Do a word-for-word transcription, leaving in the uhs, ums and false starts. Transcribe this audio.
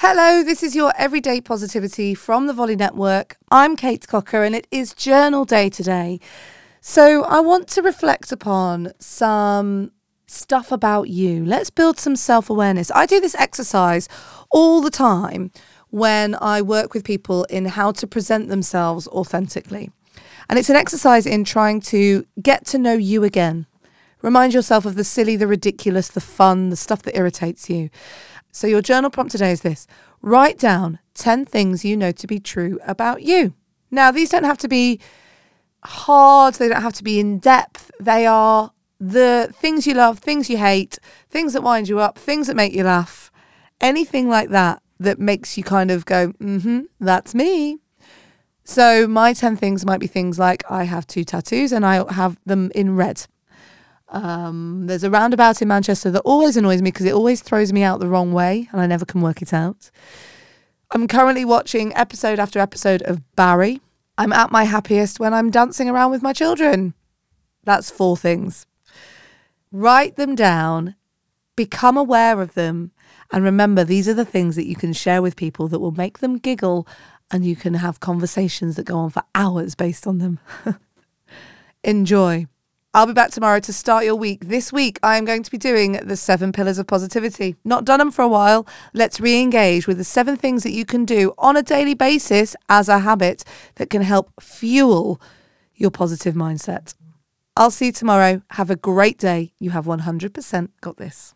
Hello, this is your Everyday Positivity from the Volley Network. I'm Kate Cocker and it is Journal Day today. So I want to reflect upon some stuff about you. Let's build some self-awareness. I do this exercise all the time when I work with people in how to present themselves authentically. And it's an exercise in trying to get to know you again. Remind yourself of the silly, the ridiculous, the fun, the stuff that irritates you. So your journal prompt today is this. Write down ten things you know to be true about you. Now, these don't have to be hard. They don't have to be in depth. They are the things you love, things you hate, things that wind you up, things that make you laugh. Anything like that that makes you kind of go, mm-hmm, that's me. So my ten things might be things like I have two tattoos and I have them in red. Um, there's a roundabout in Manchester that always annoys me because it always throws me out the wrong way and I never can work it out. I'm currently watching episode after episode of Barry. I'm at my happiest when I'm dancing around with my children. That's four things. Write them down, become aware of them, and remember these are the things that you can share with people that will make them giggle and you can have conversations that go on for hours based on them. Enjoy. I'll be back tomorrow to start your week. This week, I am going to be doing the seven pillars of positivity. Not done them for a while. Let's re-engage with the seven things that you can do on a daily basis as a habit that can help fuel your positive mindset. I'll see you tomorrow. Have a great day. You have one hundred percent got this.